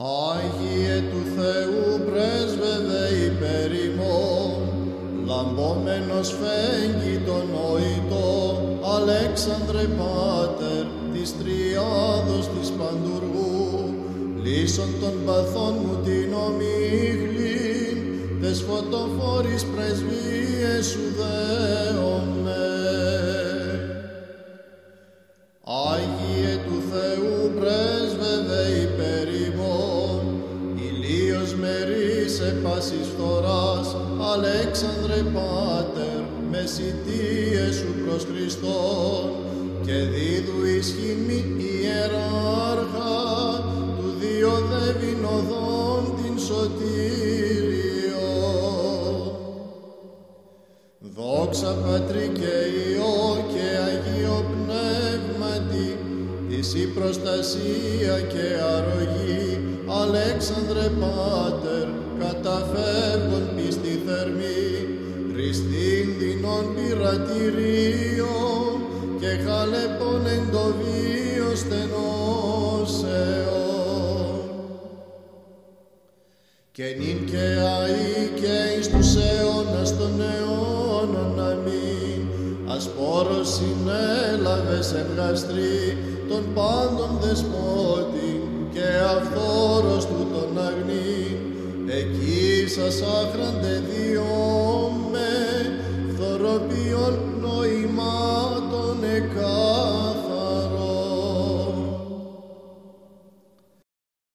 Άγιε του Θεού πρέσβευε υπέρ ημών, λαμπόμενος φέγγι τον νοητό, Αλέξανδρε Πάτερ της Τριάδος της Παντουργού, λύσον των παθών μου την ομίχλην, τες φωτοφόρης πρεσβείες σου δέομαι. Άγιε του Θεού πρέσβευε υπέρ ημών, ηλίος μερίσε πάσης φθοράς, Αλέξανδρε Πάτερ, μεσητείες σου προς Χριστόν, και δίδου ισχύν μη ιεράρχα, του διοδεύειν οδόν την σωτήριο. Δόξα Πατρί και Υιό και Αγίο Πνεύματι, της η προστασία και αρρωγή, Αλέξανδρε Πάτερ, καταφεύγον πίστη θερμή, Χριστήν δεινών πειρατηρίων και χαλεπών εν το βίο στενώσεων. Και νυν και αεί και εις τους αιώνας των αιώνων, αμήν. Ασπόρος συνέλαβες εν γαστρή των πάντων δεσπότη και αυθόρος του τον αγνήν. Εκεί σας άχραντε διώμε, φθοροποιών νοημάτων εκά.